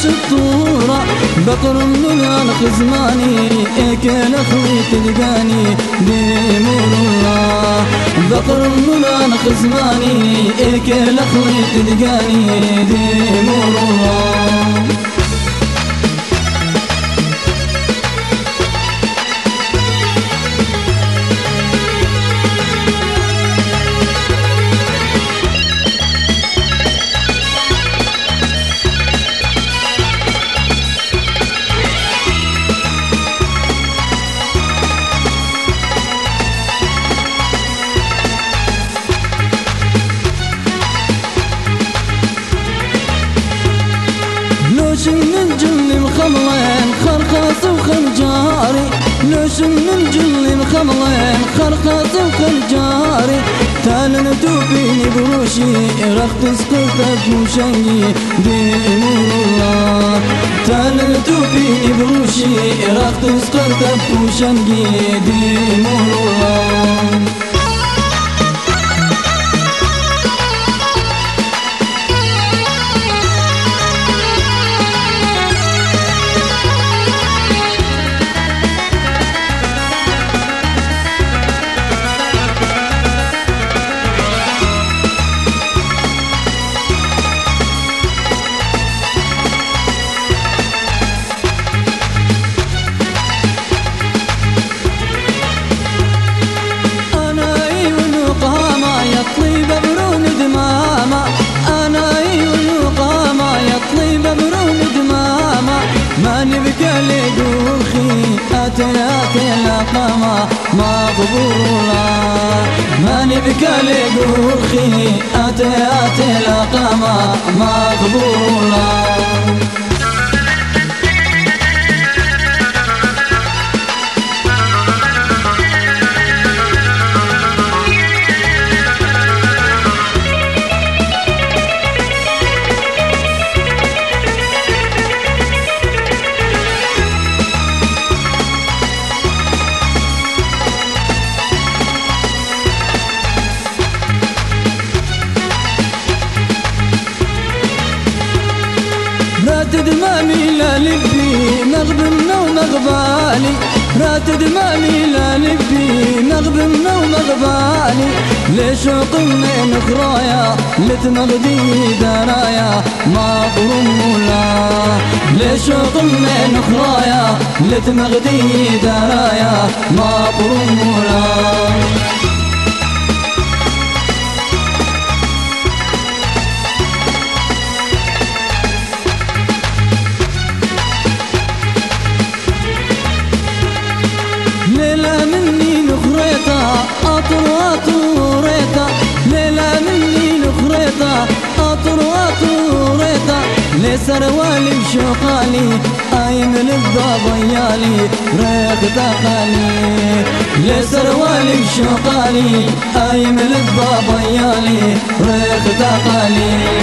الطورة بقر من الخزماني كان اخوي تلقاني بامور الله بقر من الخزماني كان اخوي تلقاني بامور الله لوش من الجل مخملين خرخاص وخنجاري لوش من الجل مخملين خرخاص وخنجاري تعال ندوبيني بروشي رخت سقطت بوشنجي بامور الله تعال ندوبيني بروشي رخت سقطت بوشنجي بامور الله طيب برون دمامة أنا يقامة يا طيب برون دمامة ما نبكى لدوخي أتي الأقامة مقبولة ما نبكى لدوخي أتي الأقامة مقبولة راتد مامي لا لبي نغبنا ونغبالي راتد مامي لا لبي نغبنا ونغبالي ليش قمنا نخرايا لتمغدي درايا ما قرمولا ليش قمنا نخرايا لتمغدي درايا ما قرمولا ليلة مني نخريتا أطريتا ليلة مني نخريتا أطريتا لي سروالي بشوقالي أيم للضبيالي ريخ دخلي لي سروالي بشوقالي أيم للضبيالي ريخ دخلي